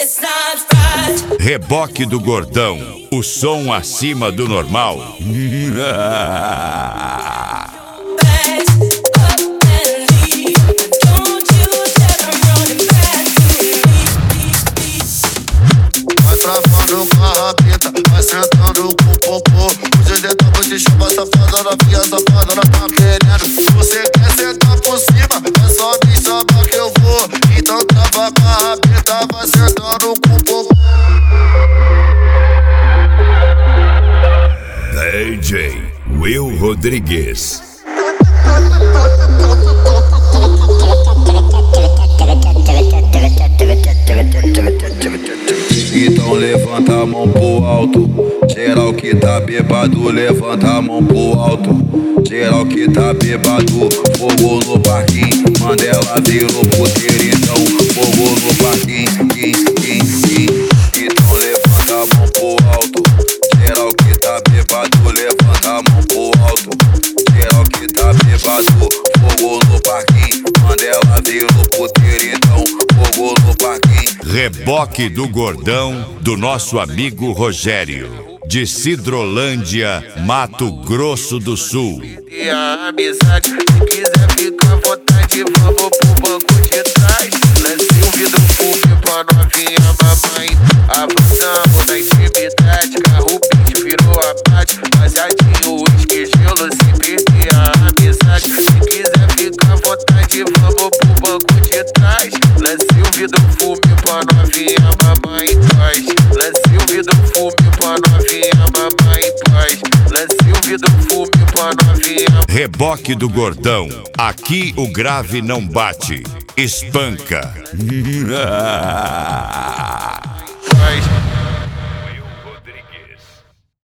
Reboque do Gordão, o som acima do normal. Vai travando com a rabeta, vai sentando com o popô. Hoje de novo te chama safada, novinha safada, não tá querendo. Você quer sentar por cima, é só me chamar que eu vou. Então trava com a rabeta, vai sentando com o popô. DJ Will Rodrigues. Então levanta a mão pro alto. Geral que tá bêbado, levanta a mão pro alto. Geral que tá bêbado, fogo no parquinho. Mandela virou puteiro, então fogo no parquinho. Então levanta a mão pro alto. Geral que tá bêbado, levanta a mão pro alto. Geral que tá bêbado, fogo no parquinho. Mandela virou puteiro, então fogo no parquinho. Reboque do Gordão, do nosso amigo Rogério, de Cidrolândia, Mato Grosso do Sul. E a amizade, se quiser ficar à vontade, vamos pro banco de trás. Lance um vidro fume pra novinha mamãe. Avançamos na intimidade, carro bicho virou abate. Baseadinho, uísque, gelo, se perder a amizade. Se quiser ficar à vontade, vamos pro banco de trás. Lance um vidro fume pra novinha mamãe paz. Lance um vidro fume pra novinha mamãe paz. Lance um vidro fume pra novinha. Reboque do Gordão, aqui o grave não bate, espanca.